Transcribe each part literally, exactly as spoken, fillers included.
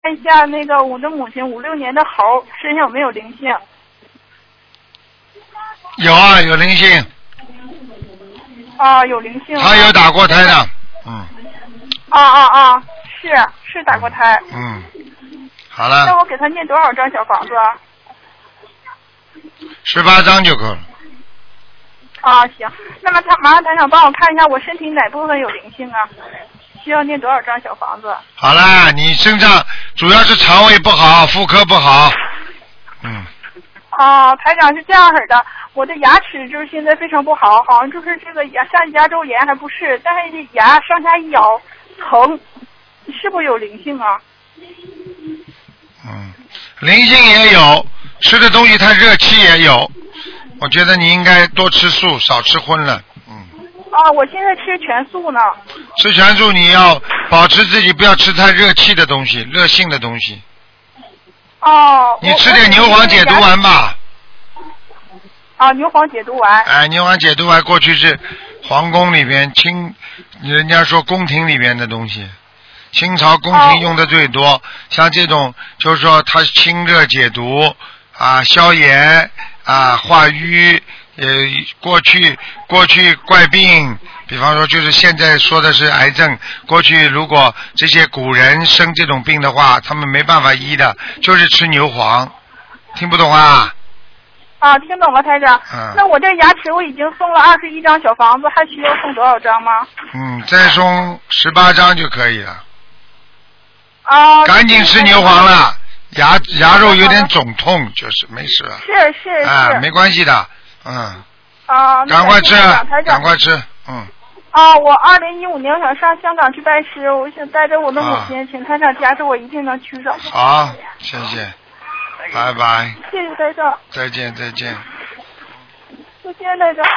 看一下那个我的母亲五六年的猴身上有没有灵性？ 有啊，有灵性。 啊，有灵性。 他有打过胎的，嗯。 啊啊啊！是是打过胎。 嗯。好了。 那我给他念多少张小房子啊？ 十八张就够了。 啊，行。那么他麻烦台长帮我看一下我身体哪部分有灵性啊？需要念多少张小房子？ 好啦，你身上主要是肠胃不好，妇科不好。嗯。 啊，台长是这样式的，我的牙齿就是现在非常不好，好像就是这个牙像牙周炎还不是，但是这牙上下一咬疼，是不是有灵性啊？ 嗯，灵性也有，吃的东西它热气也有，我觉得你应该多吃素，少吃荤了。嗯。 啊，我现在吃全素呢。 吃全素你要保持自己不要吃太热气的东西，热性的东西。 哦。 你吃点牛黄解毒丸吧。 啊，牛黄解毒丸。 哎，牛黄解毒丸过去是皇宫里边清，人家说宫廷里边的东西，清朝宫廷用的最多。哦、像这种就是说它清热解毒啊，消炎啊，化瘀。呃，过去过去怪病，比方说就是现在说的是癌症，过去如果这些古人生这种病的话，他们没办法医的，就是吃牛黄。听不懂啊？ 啊，听懂了，台长。 嗯。 那我这牙齿我已经送了二十一张小房子，还需要送多少张吗？ 嗯，再送十八张就可以了。 啊。 赶紧吃牛黄了，牙牙肉有点肿痛，就是没事了。 是是是。 啊，没关系的。嗯， 啊， 赶快吃，赶快吃，嗯。 啊，我二零一五年想上香港去拜师，我想带着我的母亲，啊、请台长加持，我一定能去上。 好，谢谢，拜拜。 谢谢台长。 再见，再见。 再见，台长。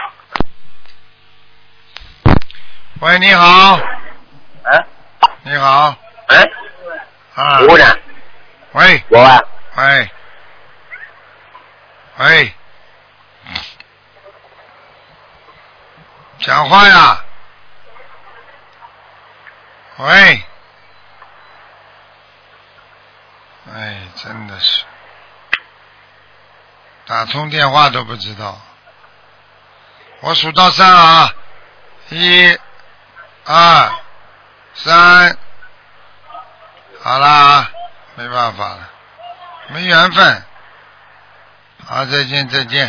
喂，你好。 哎。 你好。 哎。 啊。 我呢？ 喂。 我啊。 喂。喂。讲话呀！喂！哎，真的是打通电话都不知道。我数到三啊，一、二、三，好啦，没办法了，没缘分。好，再见，再见。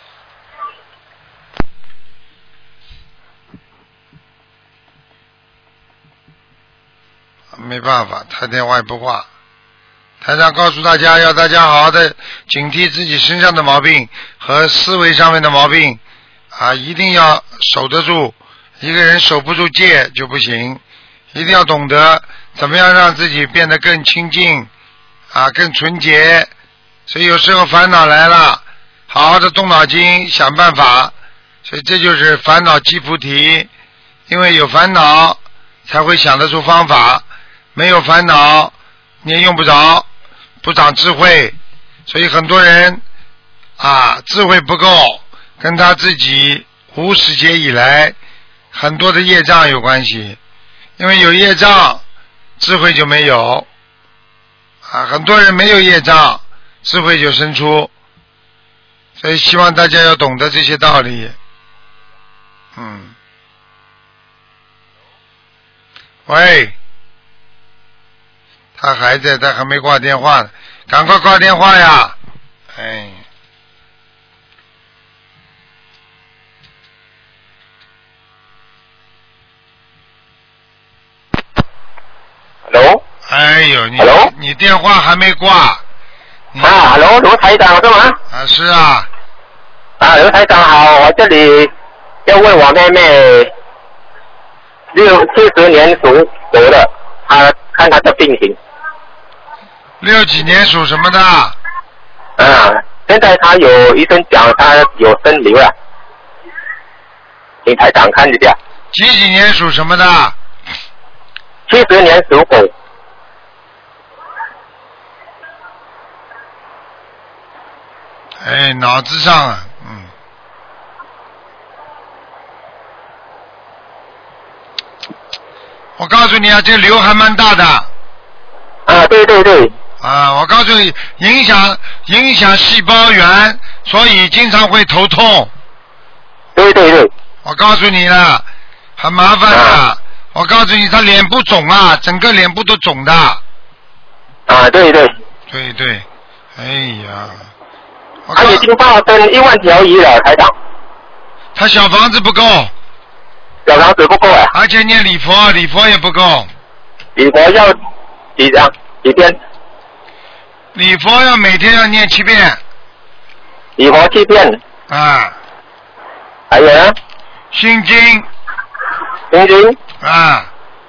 没办法，他电话也不挂。台长告诉大家，要大家好好的警惕自己身上的毛病和思维上面的毛病啊，一定要守得住。一个人守不住戒就不行，一定要懂得怎么样让自己变得更清净啊，更纯洁。所以有时候烦恼来了，好好的动脑筋想办法。所以这就是烦恼即菩提，因为有烦恼才会想得出方法。没有烦恼你也用不着，不长智慧。所以很多人啊智慧不够，跟他自己无始劫以来很多的业障有关系。因为有业障智慧就没有啊，很多人没有业障智慧就生出。所以希望大家要懂得这些道理。嗯，喂，他还在，他还没挂电话呢，赶快挂电话呀！哎。 Hello。 哎呦，你 Hello? 你电话还没挂。 啊 ，Hello， 卢台长是吗？ 啊，是啊。 啊，卢台长好，我这里要问我妹妹，六七十年属狗的，她看她的病情。 六几年属什么的？ 啊，现在她有医生讲她有生瘤了，请台长看一下。 几几年属什么的？ 七十年属狗。 哎，脑子上啊，嗯。我告诉你啊，这瘤还蛮大的。 啊，对对对对。 啊，我告诉你，影响影响细胞源，所以经常会头痛。 对对对。 我告诉你了，很麻烦的。啊、我告诉你，他脸部肿啊，整个脸部都肿的。 啊，对对。 对对，哎呀。 他已经放生一万条鱼了，台长。 他小房子不够。 小房子不够啊。 而且念礼佛，礼佛也不够。 礼佛要几张？几天？ 礼佛要每天要念七遍。 礼佛七遍。 啊。 还有呢？ 心经。 心经。 啊。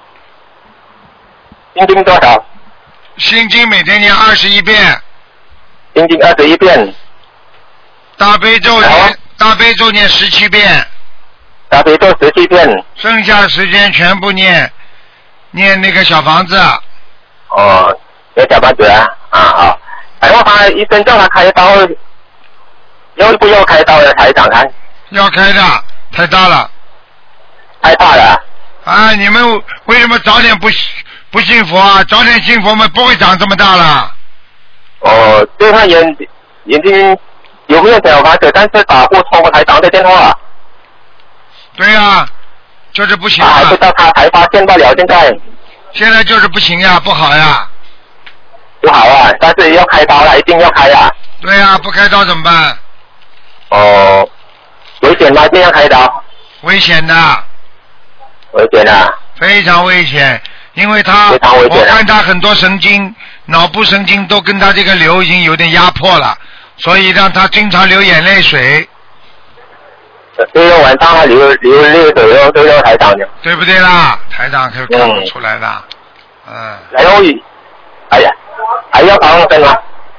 心经多少？ 心经每天念二十一遍。 心经二十一遍。 大悲咒念大悲咒念十七遍。 大悲咒十七遍。 剩下的时间全部念念那个小房子。 哦，念小房子啊啊好。然后他医生叫他开刀，要不要开刀的台长看？ 要开的，太大了。 太大了。 啊，你们为什么早点不不信佛啊？早点信佛嘛，不会长这么大了。 哦，对他眼眼睛有没有小房子？但是打不通台长的电话。 对呀、啊，就是不行啊。 还不知道他才发现不了，现在。 现在就是不行呀，不好呀。 不好啊，但是要开刀了，一定要开啊。 对呀、啊，不开刀怎么办？ 哦，危险吗？这样开刀？ 危险的。 危险啊。 非常危险，因为他， 非常危险、啊、 我看他很多神经、脑部神经都跟他这个瘤已经有点压迫了，所以让他经常流眼泪水。 对哦，晚上还流流泪水哦，对哦，台长的。 对不对啦？台长可看不出来的。嗯。嗯然后，哎呀，还要放生吗？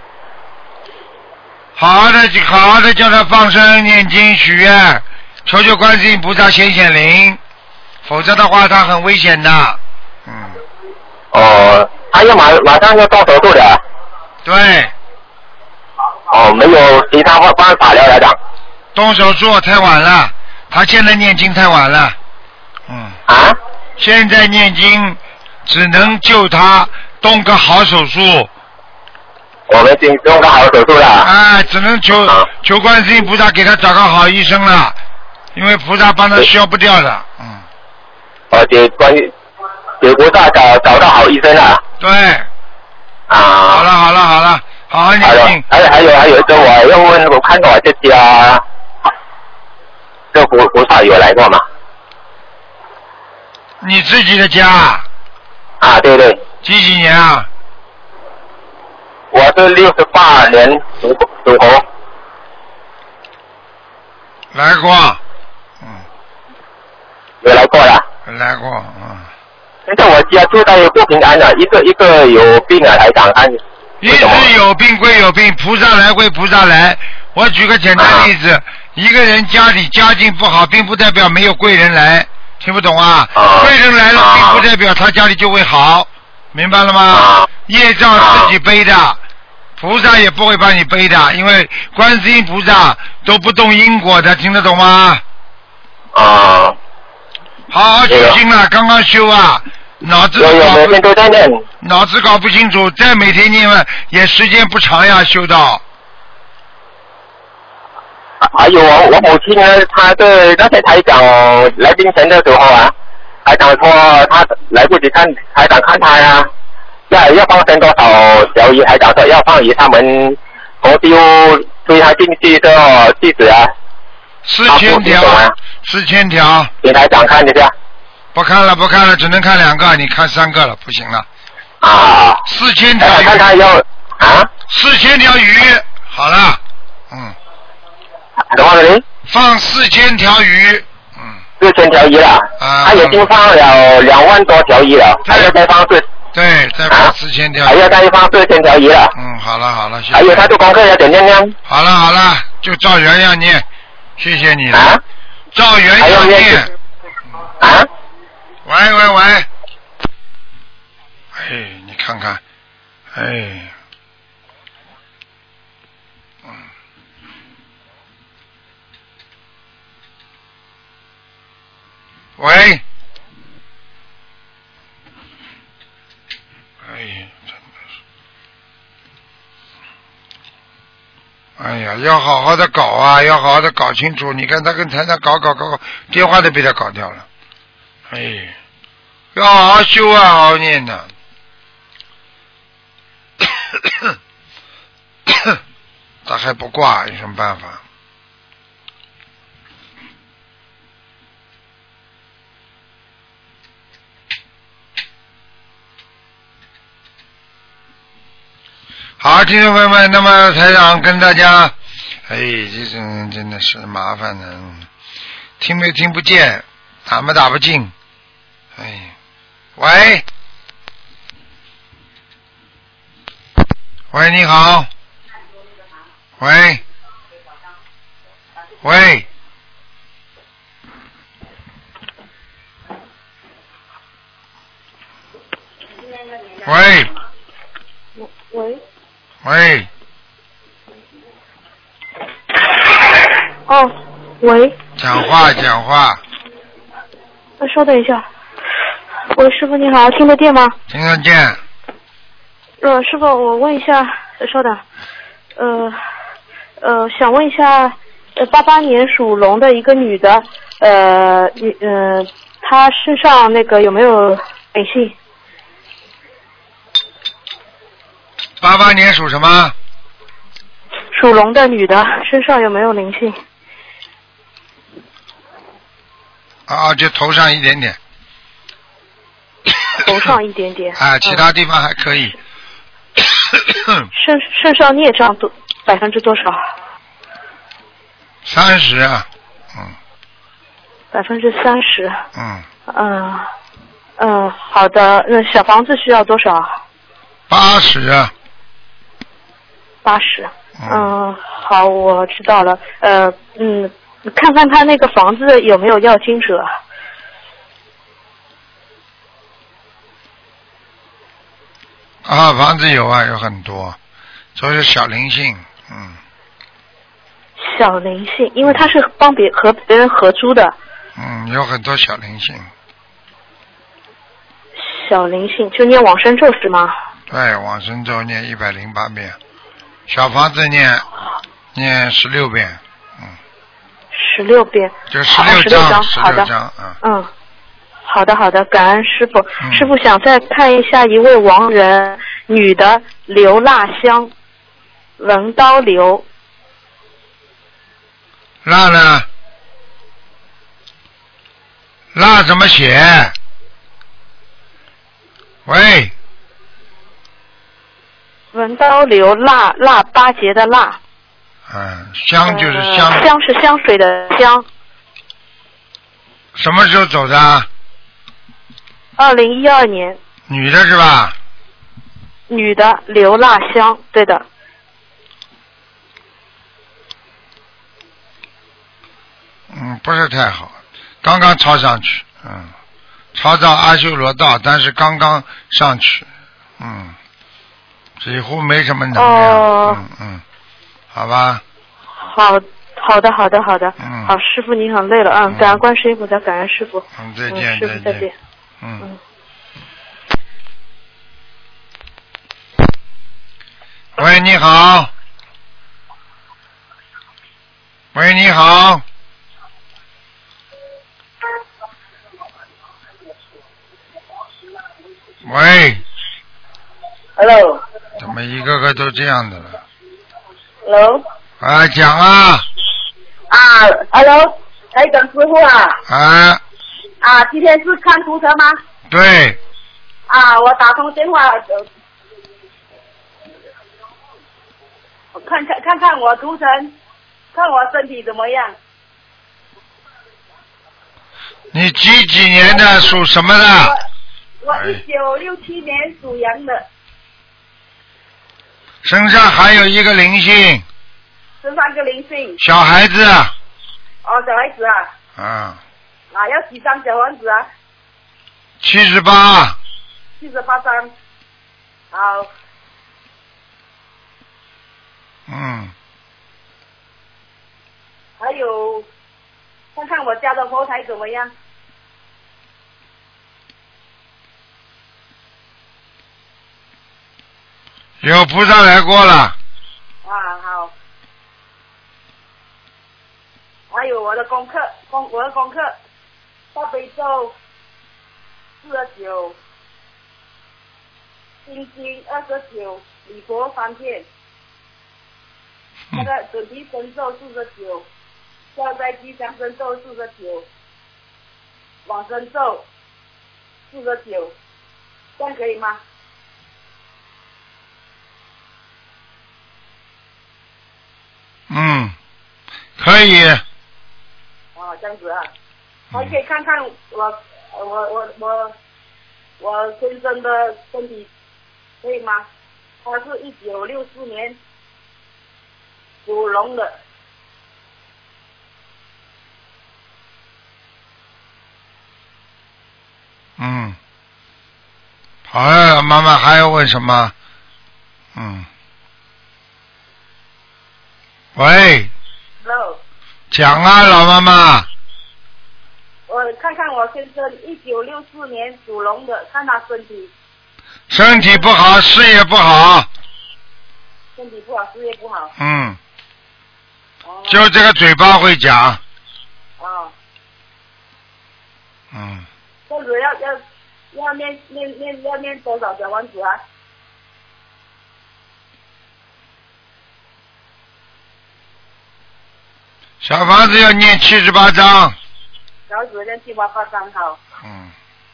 好好的，好好的叫他放生、念经、许愿，求求观世音菩萨显显灵，否则的话他很危险的。嗯。 哦，他要马马上要动手术的。 对。 哦，没有其他办法了，台长。 动手术太晚了，他现在念经太晚了。嗯。 啊？ 现在念经只能救他动个好手术。 我们已经动个好手术了。 啊，只能求、啊、求观世音菩萨给他找个好医生了，因为菩萨帮他消不掉的。嗯。 哦，给关于给菩萨找找到好医生了。 对。 啊。 好了好了好了，好好念经。 还有还有还有一个，我要问，我看到我这家。这菩菩萨有来过吗？ 你自己的家？ 啊，对对。 几几年啊？ 我是六十八年属属猴。 来过。嗯。 有来过了。 来过，嗯。 现在我家住在不平安了，一个一个有病啊，台长看。 一直有病归有病，菩萨来归菩萨来。我举个简单例子。啊，一个人家里家境不好，并不代表没有贵人来，听不懂啊？ 啊贵人来了，并不代表他家里就会好，明白了吗？ 啊、 业障自己背的，菩萨也不会帮你背的，因为观世音菩萨都不动因果的，听得懂吗？ 啊。 好好修心了，刚刚修啊，脑子搞不， 脑子搞不清楚，再每天念嘛，也时间不长呀，修到。 还有我我母亲呢，她的那些台长来槟城的时候啊，台长说他来不及看台长看他呀，要要放生多少条鱼，台长说要放鱼，他们同丢推他进去的地址啊。 四千条，四千条。 给台长看一下。 不看了不看了，只能看两个，你看三个了，不行了。 啊。 四千条鱼。 看看要啊。 四千条鱼，好了，嗯。 什么人？ 放四千条鱼，嗯， 四千条鱼了，啊，他已经放了两万多条鱼了，还要再放四， 对，再放四千条鱼， 还要再放四千条鱼了。 嗯，好了好了，谢谢。 还有他做功课要点念念。 好了好了，就照原样念，谢谢你了。 啊？ 照原样念。 啊？ 喂喂喂，哎，你看看，哎。喂，哎，真的是。 哎呀，要好好的搞啊，要好好的搞清楚。你看他跟台长搞搞搞搞，电话都被他搞掉了。哎，要好好修啊，好好念的。他还不挂，有什么办法？好，听众朋友们，那么台长跟大家，哎，这种真的是麻烦的，听没听不见，打没打不进，哎，喂，喂，你好，喂，喂，喂， 喂。 喂。 哦，喂。 讲话，讲话。 呃，稍等一下。喂，师傅你好，听得见吗？ 听得见。 呃，师傅，我问一下，呃稍等。呃，呃，想问一下，呃，八八年属龙的一个女的，呃，你呃，她身上那个有没有灵性？ 八八年属什么？ 属龙的女的身上有没有灵性？ 啊，就头上一点点。 头上一点点。 啊，其他地方还可以。 嗯、身身上孽障多百分之多少？ 三十啊，嗯。 百分之三十。 嗯。 嗯嗯，好的。那小房子需要多少？ 八十啊。 八十。嗯，好，我知道了。呃，嗯，看看他那个房子有没有要经者。 啊，房子有啊，有很多，都是小灵性，嗯。 小灵性，因为他是帮别和别人合租的。 嗯，有很多小灵性。 小灵性就念往生咒是吗？ 对，往生咒念一百零八遍，小房子念念十六遍，嗯。 十六遍。 就十六章，十好的。 章，嗯。 嗯。好的，好的，感恩师傅。 嗯、 师傅想再看一下一位亡人，女的刘腊香，文刀刘。 腊呢？腊怎么写？喂。 文刀刘，腊腊八节的腊。 嗯，香就是香。 呃、香是香水的香。 什么时候走的？ 二零一二年。 女的是吧？ 女的，刘腊香，对的。 嗯，不是太好，刚刚抄上去，嗯，抄到阿修罗道，但是刚刚上去，嗯，几乎没什么能量， 哦、 嗯嗯，好吧。 好。好的，好的，好的。 嗯。 好，师傅您很累了啊，嗯、感恩观世音菩萨，感恩师傅。 嗯，再见， 嗯、师傅再见。 嗯。嗯喂，你好。喂，你好。喂。 Hello。 怎么一个个都这样的了 ？Hello。 啊，讲啊。 啊 ，Hello， 台长师傅啊。 啊。 啊，今天是看图腾吗？ 对。 啊，我打通电话。我看看看看我图腾，看我身体怎么样。 你几几年的，属什么的？ 我我一九六七年属羊的。 身上还有一个灵性。 身上个灵性。 小孩子。 哦，小孩子啊。 啊。 啊，要几张小房子啊？ 七十八。 七十八张。好。 嗯。 还有，看看我家的佛台怎么样？ 有菩萨来过了。 啊，好。 我的功课，功我的功课，大悲咒四十九，心经二十九，礼佛三遍，那个准提神咒四十九，消灾吉祥神咒四十九，往生咒四十九，这样可以吗？ 嗯，可以。 哦，这样子啊，还可以看看我我我我我先生的身体可以吗？他是一九六四年属龙的。 嗯，好了，妈妈还要问什么？嗯。喂。 Hello。 讲啊，老妈妈。 我看看我先生一九六四年属龙的，看他身体。 身体不好，事业不好。 身体不好，事业不好。 嗯。 哦。 就这个嘴巴会讲。 哦。 嗯。 这样子要要要念念念要念多少小王子啊？ 小房子要念七十八章。 小王子念七八八章好。 嗯。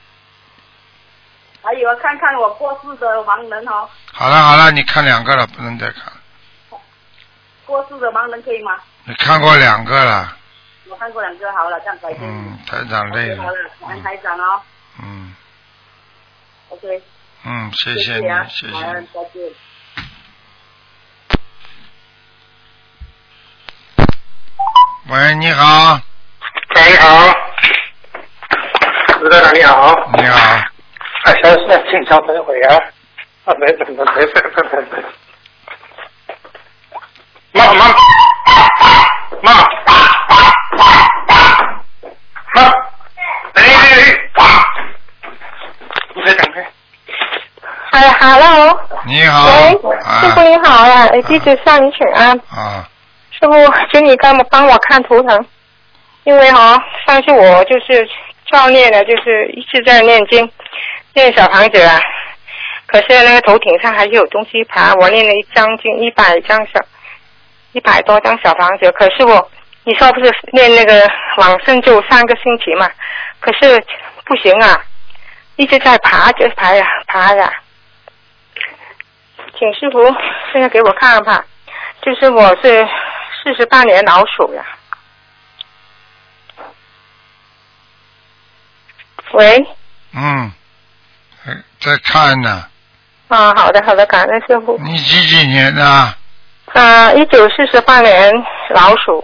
还有看看我过世的亡人哦。 好了好了，你看两个了，不能再看。 过世的亡人可以吗？ 你看过两个了。 我看过两个，好了，这样改变。 嗯，台长累了。 好了，感恩台长哦。 嗯。 OK。 嗯，谢谢你，谢谢。 好，再见。 喂，你好。 喂，你好。卢队长你好。 你好。 啊，小事请稍等会啊。啊，没没没没没没没。妈妈妈妈，哎哎，你再等开。 哎 ，Hello。 你好。 喂， 啊、 师傅你好呀，呃，弟子向你请安。 啊。 师傅，请你帮我帮我看图腾，因为哈、哦，上次我就是照念的，就是一直在念经，念小房子啊，可是那个头顶上还是有东西爬，我念了一张经，一百张小，一百多张小房子，可是我，你说不是念那个往生咒三个星期嘛，可是不行啊，一直在爬着爬呀爬呀，请师傅现在给我看吧，就是我是四十八年老鼠呀。喂。 嗯，在看呢。 啊，好的好的，感恩师傅。 你几几年的？ 啊，一九四十八年老鼠。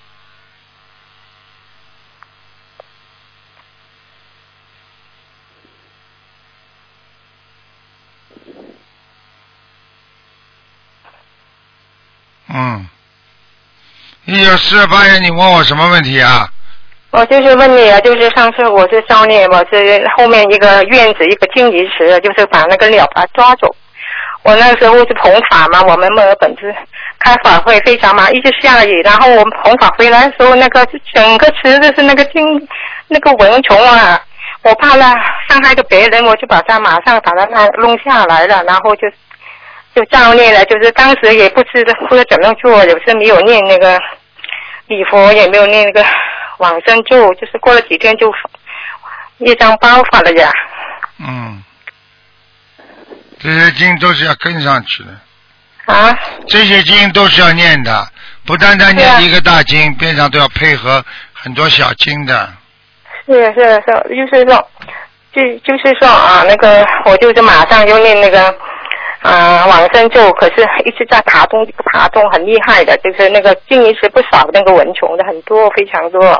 嗯，一九四十八年，你问我什么问题啊？ 我就是问你啊，就是上次我是教你，我是后面一个院子一个金鱼池，就是把那个鸟把它抓走。我那时候是弘法嘛，我们墨尔本是开法会非常忙，一直下雨，然后我们弘法回来的时候，那个整个池子是那个金那个蚊虫啊，我怕了伤害到别人，我就把它马上把它弄下来了，然后就就照念了，就是当时也不知道不知道怎么做，有时没有念那个礼佛，也没有念那个往生咒，就是过了几天就业障爆发了呀。 嗯，这些经都是要跟上去的。 啊？ 这些经都是要念的，不单单念一个大经，边上都要配合很多小经的。 是是是，就是说，就就是说啊，那个我就是马上就念那个啊往生咒，可是一直在爬动爬动很厉害的，就是那个经一直不少那个蚊虫的很多非常多。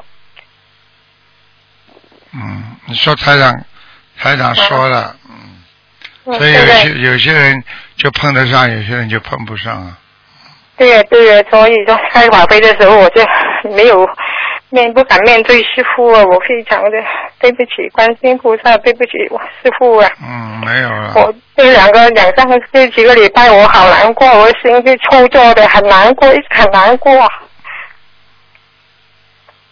嗯，你说台长台长说了，嗯， 嗯所以有些有些人就碰得上，有些人就碰不上啊。 对呀对呀，所以说开法会的时候我就没有面不敢面对师父啊，我非常的对不起观世音菩萨，对不起我师父啊。 嗯，没有了。 我这两个两三个这几个礼拜我好难过，我心就抽作的很难过，一直很难过。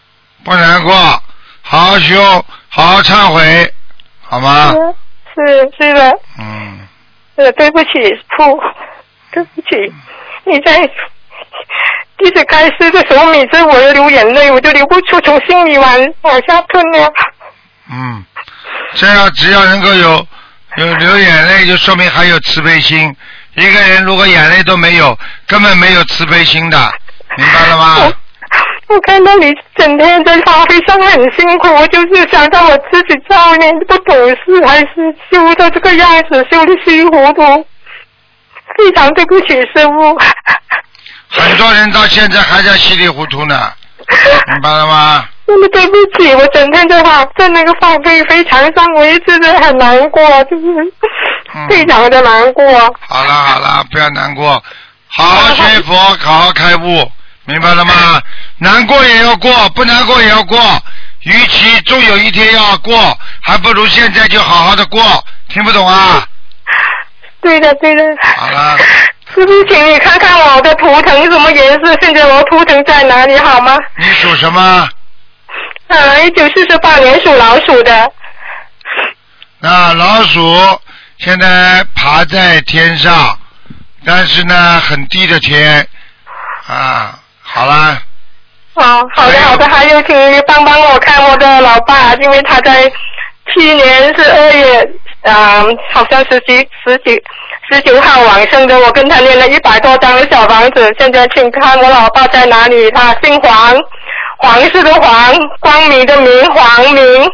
不难过，好好修，好好忏悔，好吗？ 是是的。 嗯。 呃，对不起，父，对不起，你在弟子开始的时候，每次我流眼泪，我就流不出，从心里往往下吞了。 嗯，这样只要能够有有流眼泪，就说明还有慈悲心。一个人如果眼泪都没有，根本没有慈悲心的，明白了吗？ 我看到你整天在发挥上很辛苦，我就是想到我自己少年不懂事，还是修的这个样子，修的稀里糊涂，非常对不起师父。 很多人到现在还在稀里糊涂呢，明白了吗？ 真的对不起，我整天在发在那个发挥非常上，我一直在很难过，就是非常的难过。 嗯、好了好了，不要难过，好好学佛，好好开悟。明白了吗？难过也要过，不难过也要过。与其终有一天要过，还不如现在就好好的过。听不懂啊？ 对的，对的。 好了。 师父，请你看看我的图腾什么颜色？现在我图腾在哪里好吗？ 你属什么？ 啊，一九四十八年属老鼠的。 那老鼠现在爬在天上，但是呢，很低的天啊。好啦。 哦，好的好的，还有请你帮帮我看我的老爸，因为他在去年是二月，啊、呃，好像十几十几十九号往生的，我跟他念了一百多张的小房子，现在请看我老爸在哪里？他姓黄，黄色的黄，光明的明，黄明。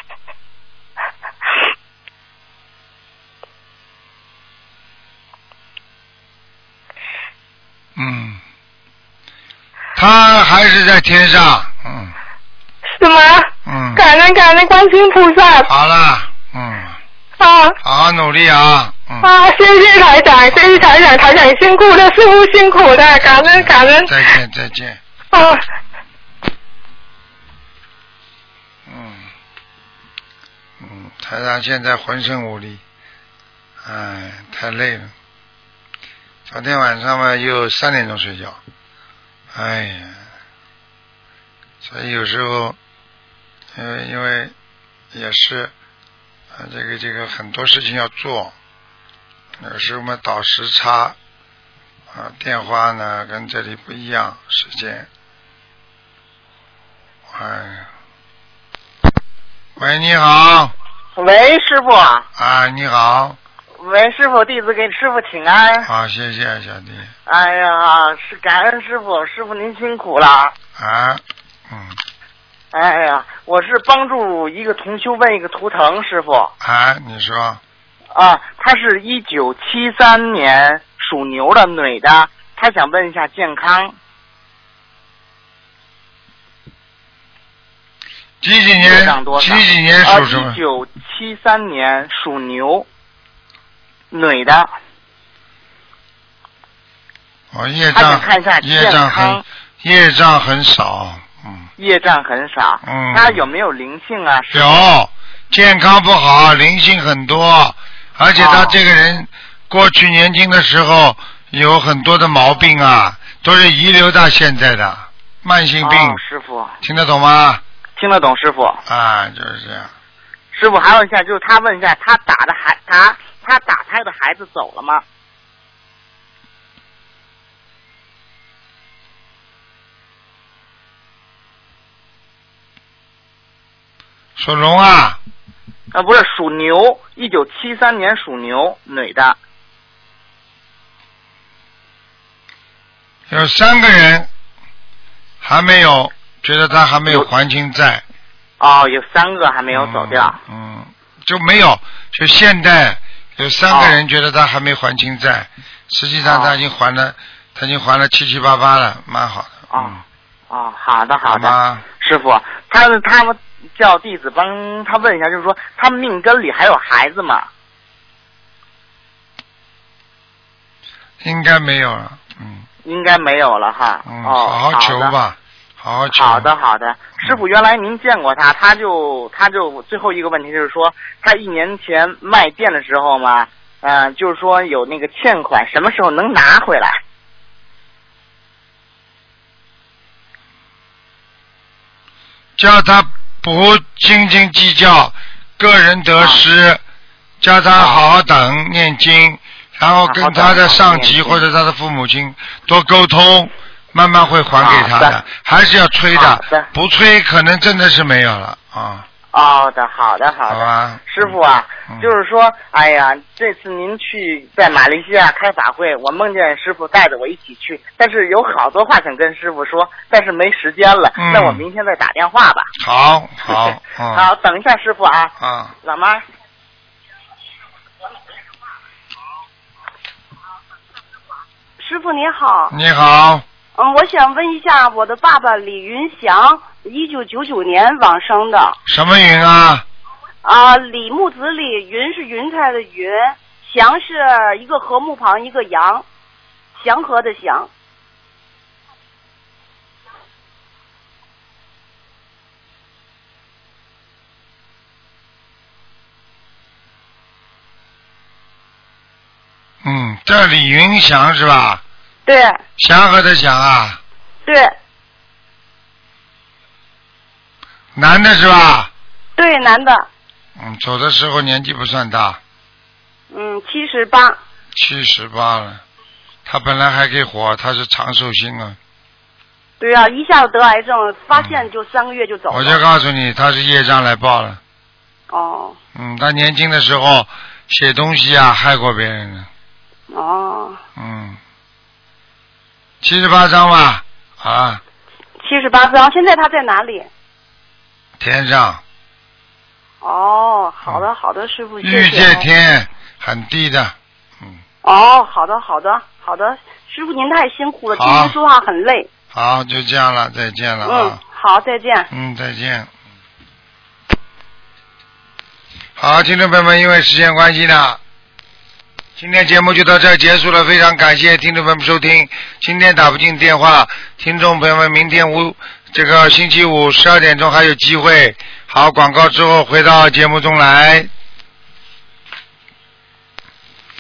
嗯。他还是在天上，嗯。 是吗？ 嗯。 感恩感恩观世音菩萨。 好了，嗯。 啊。 好好努力啊，嗯。 啊，谢谢台长，谢谢台长，台长辛苦了，师父辛苦了，感恩感恩。 再见再见。 啊。 嗯。嗯，台长现在浑身无力，哎，太累了。昨天晚上嘛，又三点钟睡觉。哎呀，所以有时候，因为因为也是啊，这个这个很多事情要做，有时候我们倒时差啊，电话呢跟这里不一样时间。哎呀，喂，你好。 喂，师傅。 啊，你好。 喂，师傅，弟子给师傅请安。 好，谢谢小弟。 哎呀，是感恩师傅，师傅您辛苦了。 啊，嗯。 哎呀，我是帮助一个同修问一个图腾，师傅。 啊，你说。 啊，她是一九七三年属牛的女的，她想问一下健康。 几几年？几几年属什么？ 一九七三年属牛。女的， 哦，业障，业障很，业障很少，嗯， 业障很少， 嗯， 他有没有灵性啊？ 有，健康不好，灵性很多，而且他这个人、哦、过去年轻的时候有很多的毛病啊，都是遗留到现在的慢性病。 哦、师傅， 听得懂吗？ 听得懂，师傅。 啊，就是这样。 师傅，还有一下，就是他问一下，他打的孩，他。他打胎的孩子走了吗？ 属龙啊？ 啊，不是属牛，一九七三年属牛，女的。 有三个人还没有，觉得他还没有还清债。 哦，有三个还没有走掉。 嗯，嗯就没有，就现在。有三个人觉得他还没还清债，哦、实际上他已经还了，哦、他已经还了七七八八了，蛮好的。 哦，嗯、哦，好的好的， 好师傅，他他们叫弟子帮他问一下，就是说他们命根里还有孩子吗？ 应该没有了，嗯。 应该没有了哈。 嗯， 哦、 好好求吧。好好求。 好的好的，师傅，原来您见过他，他就他就最后一个问题就是说，他一年前卖店的时候嘛，嗯、呃，就是说有那个欠款，什么时候能拿回来？ 叫他不斤斤计较个人得失，啊、叫他好好等念经，然后跟他的上级或者他的父母亲多沟通，慢慢会还给他的，的还是要催的，的不催可能真的是没有了啊。 哦的，好的，好的， 好吧， 师傅啊、嗯，就是说，哎呀，这次您去在马来西亚开法会，我梦见师傅带着我一起去，但是有好多话想跟师傅说，但是没时间了，嗯、那我明天再打电话吧。 好，好， 嗯、好，等一下，师傅啊， 啊， 老妈。 师傅你好。 你好。 嗯，我想问一下，我的爸爸李云祥，一九九九年往生的。 什么云啊？ 啊，李木子李，云是云彩的云，祥是一个禾木旁一个阳，祥和的祥。 嗯，这李云祥是吧？ 对。 祥和的祥啊。 对。 男的是吧？ 对，男的。 嗯，走的时候年纪不算大。 嗯，七十八。 七十八了，他本来还可以活，他是长寿星啊。 对啊，一下子得癌症，发现就三个月就走了。 我就告诉你，他是业障来报了。 哦。 嗯，他年轻的时候写东西啊，害过别人了。 哦。 嗯。七十八张吧，啊。 七十八张，现在他在哪里？ 天上。 哦，好的好的，师傅，谢谢。 欲界天，很低的，嗯。 哦，好的好的好的，师傅您太辛苦了，听您说话很累。 好，就这样了，再见了啊。 嗯，好，再见。 嗯，再见。好，听众朋友们，因为时间关系呢，今天节目就到这儿结束了，非常感谢听众朋友们收听。今天打不进电话，听众朋友们，明天五这个星期五十二点钟还有机会。好，广告之后回到节目中来。